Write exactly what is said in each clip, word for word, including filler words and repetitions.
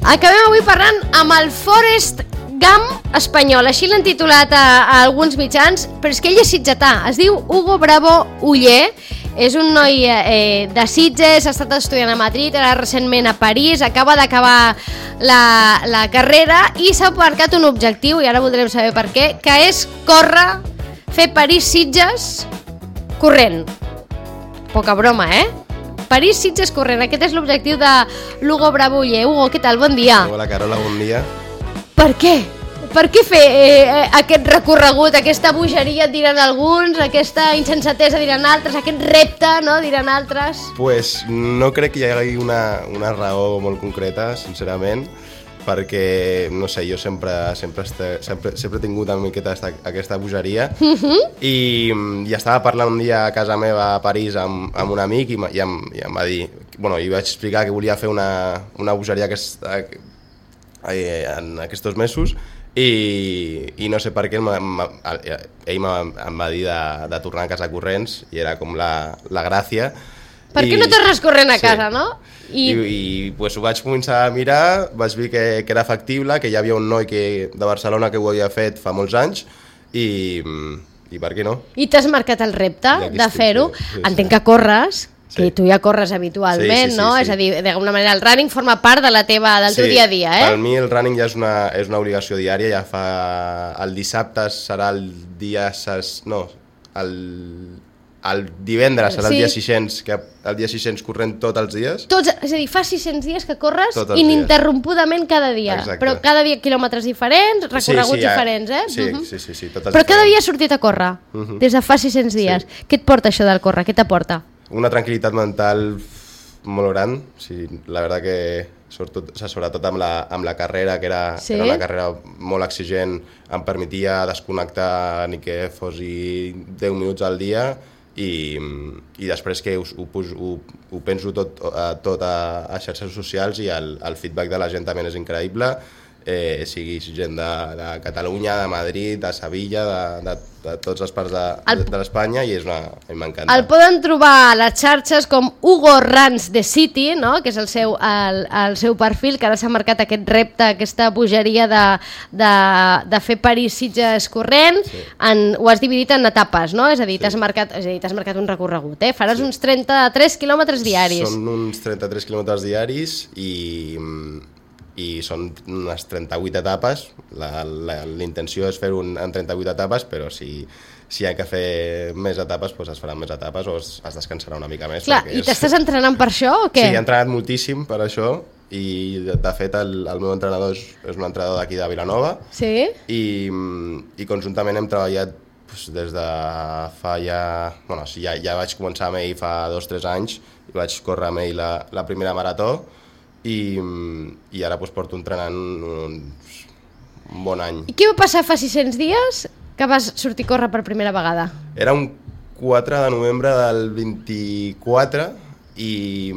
Acabem avui parlant amb el Forrest Gump espanyol, així l'han titulat a, a alguns mitjans, però és que ell és sitgetà, es diu Hugo Bravo Oller, és un noi eh, de Sitges, ha estat estudiant a Madrid, ara recentment a París, acaba d'acabar la, la carrera i s'ha marcat un objectiu, i ara voldrem saber per què, que és córrer, fer París-Sitges corrent. Poca broma, eh? París-Sitges corrent, aquest és l'objectiu de l'Hugo Bravo Oller. Hugo, què tal? Bon dia. Hola, Carola, bon dia. Per què? Per què fer eh, aquest recorregut, aquesta bogeria, diran alguns, aquesta insensatesa, diran altres, aquest repte, no?, diran altres? Pues no crec que hi hagi una, una raó molt concreta, sincerament, perquè, no sé, jo sempre, sempre, este, sempre, sempre he tingut una miqueta esta, aquesta bogeria uh-huh. i, i estava parlant un dia a casa meva a París amb, amb un amic i, i, em, i em va dir, bueno, i vaig explicar que volia fer una, una bogeria aquesta, en aquests mesos i, i no sé per què m, m, ell em va dir de, de tornar a casa corrents i era com la, la gràcia. Per què no tornes corrent a casa, sí. no? I, I, i pues, ho vaig començar a mirar, vaig dir que, que era factible, que hi havia un noi que, de Barcelona que ho havia fet fa molts anys i, i per què no? I t'has marcat el repte de fer-ho. Sí, sí, entenc sí. que corres, que sí. tu ja corres habitualment, sí, sí, sí, no? Sí. És a dir, d'alguna manera el running forma part de la teva, del sí. teu dia a dia, eh? Per mi el running ja és una, és una obligació diària, ja fa... El dissabte serà el dia... Ses, no, el... El divendres serà sí. el dia sis-cents, que el dia sis-cents corrent tots els dies. Tots, és a dir, fa sis-cents dies que corres ininterrompudament cada dia. Exacte. Però cada dia quilòmetres diferents, recorreguts sí, sí, ja. diferents, eh? Sí, uh-huh. sí, sí, sí, Però totes diferents. cada dia has sortit a córrer, uh-huh. des de fa sis-cents dies. Sí. Què et porta això del córrer? Què t'aporta? Una tranquil·litat mental molt gran. Sí, la veritat que sobretot, sobretot amb, la, amb la carrera, que era, sí? era una carrera molt exigent, em permetia desconnectar ni que fossi deu minuts al dia. I, i després que ho, ho, ho, ho penso tot, tot a, a xarxes socials i el, el feedback de la gent també és increïble, eh, sigui gent de, de Catalunya, de Madrid, de Sevilla, de, de, de totes les parts de, el, de, de l'Espanya i és una, m'encanta. El poden trobar a les xarxes com Hugo Runs the City, no? Que és el seu, el, el seu perfil, que ara s'ha marcat aquest repte, aquesta bogeria de, de, de fer París-Sitges corrent, sí. en, ho has dividit en etapes, no? És a dir, sí. t'has marcat, és a dir, t'has marcat un recorregut, eh? Faràs sí. uns trenta-tres quilòmetres diaris. Són uns trenta-tres quilòmetres diaris i... i són unes trenta-vuit etapes, la, la, la intenció és fer un en trenta-vuit etapes, però si, si hi ha que fer més etapes, doncs es faran més etapes o es, es descansarà una mica més. Clar, i és... t'estàs entrenant per això o què? Sí, he entrenat moltíssim per això i de, de fet el, el meu entrenador és, és un entrenador d'aquí de Vilanova sí? i, i conjuntament hem treballat doncs, des de fa ja... Bueno, sí, ja, ja vaig començar amb ell fa dos o tres anys i vaig córrer amb ell la, la primera marató i, i ara doncs, porto entrenant un, un bon any. I què va passar fa sis-cents dies que vas sortir a córrer per primera vegada? Era un quatre de novembre del vint-i-quatre i,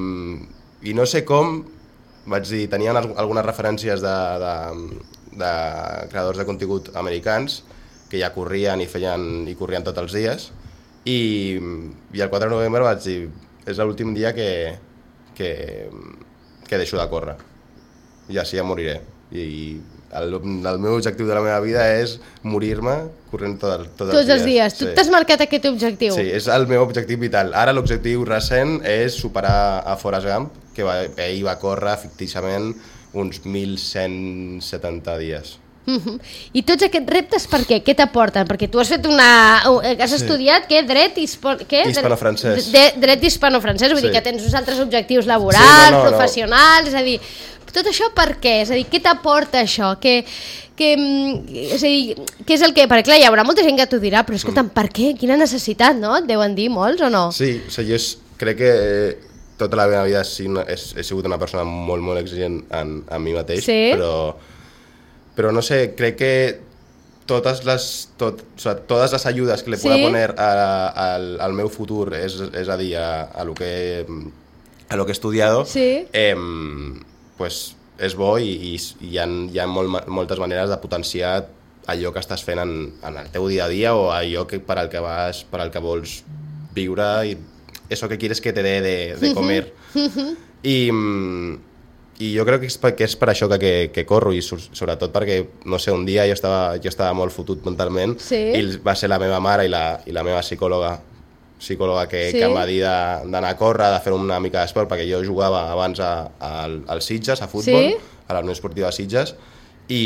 i no sé com, vaig dir, tenien algunes referències de, de, de creadors de contingut americans que ja corrien i feien i corrien tots els dies i, i el quatre de novembre vaig dir, és l'últim dia que, que que deixo de córrer i així ja moriré i el, el meu objectiu de la meva vida és morir-me corrent tot, tot tots els dies, dies. Sí. Tu t'has marcat aquest objectiu? Sí, és el meu objectiu vital. Ara l'objectiu recent és superar a Forrest Gump, que va, ell va córrer ficticiament uns mil cent setanta dies. Uh-huh. I tots aquests reptes per què? Què t'aporten? Perquè tu has fet una... has estudiat, sí. què? Dret hispo... què? hispano-francès. De, dret hispano-francès, vull sí. dir que tens uns altres objectius laborals, sí, no, no, professionals, no. és a dir, tot això per què? És a dir, què t'aporta això? Que, que, és a dir, què és el que... Perquè clar, hi haurà molta gent que t'ho dirà, però escolta'm, mm. per què? Quina necessitat, no? Et deuen dir molts o no? Sí, o sigui, jo crec que tota la meva vida he, he sigut una persona molt, molt exigent en, en mi mateix, sí. però... Però no sé, crec que totes les, tot, o sea, totes les ajudes que li sí. pueda poner a, a, al meu futur, és, és a dir, a, a, lo que, a lo que he estudiado, sí. eh, pues és bo i, i hi ha, hi ha molt, moltes maneres de potenciar allò que estàs fent en, en el teu dia a dia o allò que, per, al que vas, per al que vols viure i eso que quieres que te dé de, de comer. Uh-huh. I... i jo crec que és, per, que és per això que, que, que corro, i sobretot perquè, no sé, un dia jo estava, jo estava molt fotut mentalment, sí. i va ser la meva mare i la, i la meva psicòloga, psicòloga que, sí. que em va dir d'anar a córrer, de fer una mica d'esport, perquè jo jugava abans a, a, al Sitges, a futbol, sí. a la Unió Esportiva de Sitges, i...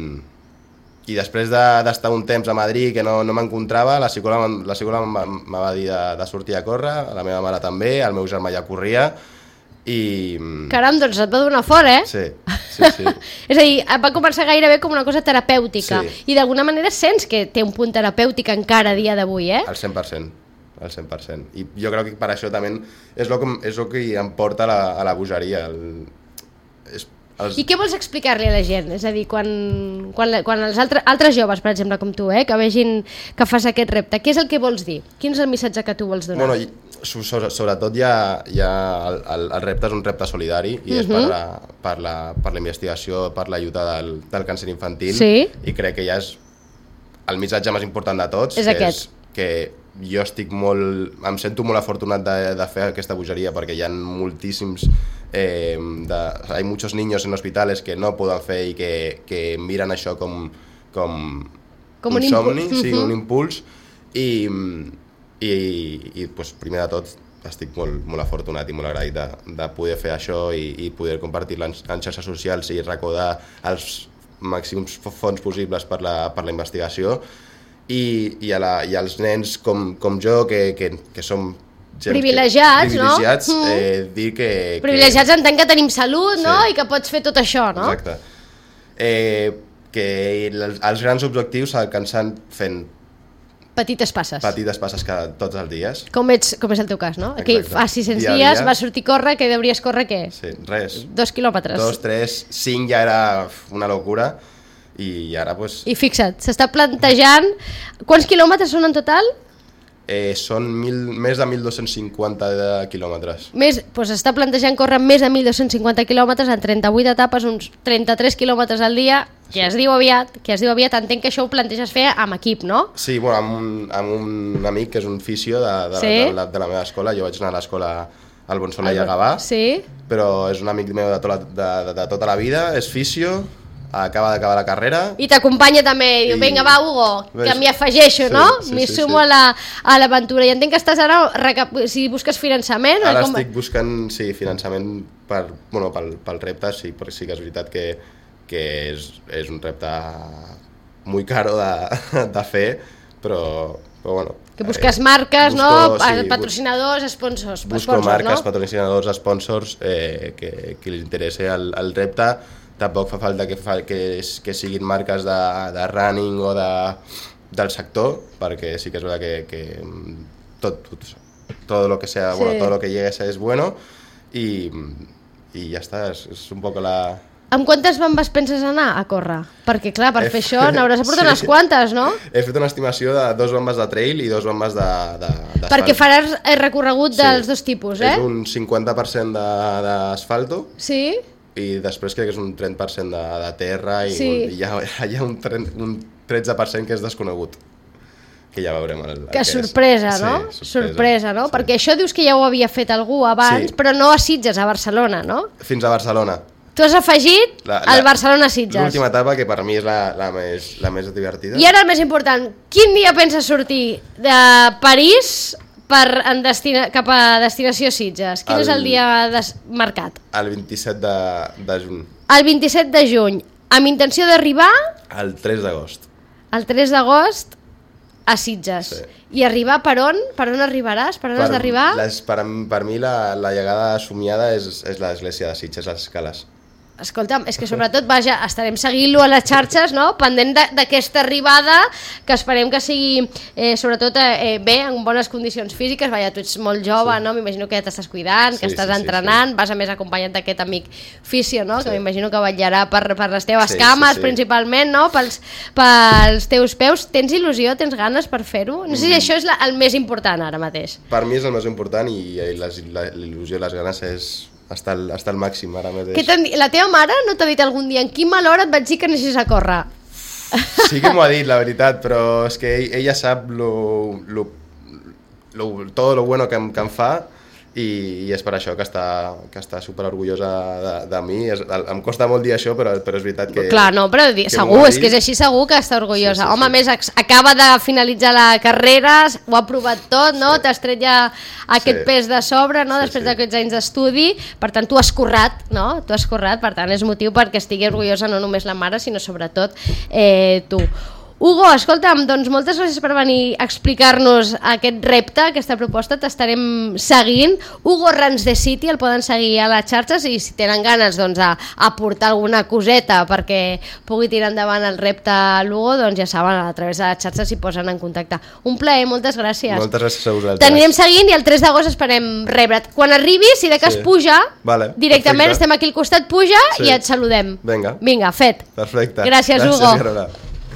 I després d'estar de, un temps a Madrid que no, no m'encontrava, la psicòloga, la psicòloga em va dir de, de sortir a córrer, la meva mare també, el meu germà ja corria, i... Caram, doncs et va donar fort, eh? Sí, sí, sí. És a dir, va començar gairebé com una cosa terapèutica, sí. I d'alguna manera sents que té un punt terapèutic encara a dia d'avui, eh? Al cent per cent, al cent per cent. I jo crec que per això també és el que, és el que em porta a la, a la bogeria, el... és... Els... I què vols explicar-li a la gent? És a dir, quan, quan, quan els altres, altres joves, per exemple, com tu, eh, que vegin que fas aquest repte, què és el que vols dir? Quin és el missatge que tu vols donar? Bueno, i, sobre, sobretot hi ha, hi ha el, el, el repte és un repte solidari i és uh-huh. per, la, per, la, per la investigació, per la lluita del, del càncer infantil, sí. I crec que ja és el missatge més important de tots, és que aquest. És que jo estic molt, em sento molt afortunat de, de fer aquesta bogeria perquè hi ha moltíssims Eh, de, hay muchos niños en hospitales que no poden fer i que, que miren això com, com, com un, un somni, impuls. Sí, un impuls i, i, i pues, primer de tot estic molt, molt afortunat i molt agraït de, de poder fer això i, i poder compartir-la en, en xarxes socials i recordar els màxims fons possibles per la, per la investigació i, i, a la, i als nens com, com jo que, que, que som privilegiats, no? Privilegiats, eh, dir que... Privilegiats que... entenc que tenim salut, sí. No? I que pots fer tot això, no? Exacte. Eh, que els, els grans objectius s'alcancen fent... Petites passes. Petites passes cada, tots els dies. Com, ets, com és el teu cas, no? Aquí fa sis-cents dia dies dia. Vas sortir a córrer, que hauries córrer què? Sí, res. Dos quilòmetres. Dos, tres, cinc ja era una locura i ara pues... I fixa't, s'està plantejant... Quants quilòmetres són en total? Eh, són mil, més de mil dos-cents cinquanta quilòmetres. Més, doncs està plantejant córrer més de mil dos-cents cinquanta quilòmetres en trenta-vuit etapes, uns trenta-tres quilòmetres al dia, que sí. es diu aviat, que es diu aviat, entenc que això ho planteges fer amb equip, no? Sí, bueno, amb un, amb un amic que és un fisio de, de, sí? de, la, de la meva escola, jo vaig anar a l'escola al Bonsola i a Gavà, sí? Però és un amic meu de, to la, de, de, de tota la vida, és fisio, acaba d'acabar la carrera. I t'acompanya també, i diu, vinga va Hugo, que m'hi afegeixo, sí, no? Sí, m'hi sí, sumo sí. a l'aventura. I entenc que estàs ara, recap... si busques finançament... Ara com... estic buscant, sí, finançament per, bueno, pel, pel repte, sí, però sí que és veritat que, que és, és un repte molt caro de, de fer, però, però bueno... Que busques marques, busco, no? Sí, Patrocinadors, sponsors. Busco sponsors, marques, no? patrocinadors, sponsors, eh, que, que li interessi el, el repte. Tampoc fa falta que, fa, que, que siguin marques de, de running o de, del sector, perquè sí que és veritat que, que tot, tot, tot lo que sea, sí. bueno, todo lo que llegue es bueno i, i ja està, és, és un poc la... Amb quantes bambes penses anar a córrer? Perquè clar, per he fer això n'hauràs de portar sí. unes quantes, no? He fet una estimació de dos bambes de trail i dos bambes d'asfalt. Perquè faràs el recorregut sí. dels dos tipus, eh? És un cinquanta per cent d'asfalto. Sí. I després crec que és un trenta per cent de, de terra i, sí. un, i hi ha, hi ha un, un tretze per cent que és desconegut, que ja veurem el, el que, que sorpresa, és. no? Sí, sorpresa, sorpresa, no? Sí. Perquè això dius que ja ho havia fet algú abans, sí. però no a Sitges, a Barcelona, no? Fins a Barcelona. Tu has afegit la, la, el Barcelona-Sitges. L'última etapa, que per mi és la, la, més, la més divertida. I ara el més important, quin dia penses sortir de París per en destina, cap a destinació Sitges? Quin el, és el dia des, marcat? El vint-i-set de, de juny. El vint-i-set de juny, amb intenció d'arribar... El tres d'agost. El tres d'agost a Sitges. Sí. I arribar per on? Per on arribaràs? Per on per, has d'arribar? Per, per mi la, la llegada somiada és, és l'església de Sitges, les escales. Escolta'm, és que sobretot, vaja, estarem seguint-lo a les xarxes, no? Pendent d'aquesta arribada, que esperem que sigui, eh, sobretot, eh, bé, en bones condicions físiques. Vaja, tu ets molt jove, sí. no? M'imagino que ja t'estàs cuidant, sí, que estàs sí, entrenant, sí, sí. Vas a més acompanyat d'aquest amic fisio, no? Sí. Que m'imagino que vetllarà per, per les teves sí, cames, sí, sí. principalment, no? Pels, pels teus peus. Tens il·lusió, tens ganes per fer-ho? No sé si això és la, el més important ara mateix. Per mi és el més important i, i la, la, l'il·lusió i les ganes és... Està al, està al màxim ara mateix. Què la teva mare no t'ha dit algun dia en quina hora et vaig dir que anessis a córrer? Sí que m'ho ha dit, la veritat, però és que ella sap lo, lo, lo, todo lo bueno que em, que em fa i, i és per això que està, que està super orgullosa de, de mi. És, em costa molt dir això, però, però és veritat que... Clar, no, però que segur, és que és així segur que està orgullosa. Sí, sí, Home, sí. més, acaba de finalitzar la carrera, ho ha provat tot, no? Sí. T'has tret ja aquest sí. pes de sobre, no? Sí, després sí. d'aquests anys d'estudi, per tant, tu has currat, no? Tu has currat, per tant, és motiu perquè estigui orgullosa no només la mare, sinó sobretot eh, tu. Hugo, escolta'm, doncs moltes gràcies per venir a explicar-nos aquest repte, aquesta proposta, t'estarem seguint. Hugo Runs the City, el poden seguir a les xarxes i si tenen ganes doncs, a, a portar alguna coseta perquè pugui tirar endavant el repte a l'Hugo, doncs ja saben, a través de les xarxes s'hi posen en contacte. Un plaer, moltes gràcies. Moltes gràcies a vosaltres. T'anirem seguint i el tres d'agost esperem rebre't. Quan arribi, si de cas sí. puja, vale, directament perfecte. Estem aquí al costat, puja sí. i et saludem. Vinga. Vinga, fet. Perfecte. Gràcies, gràcies Hugo. Carola.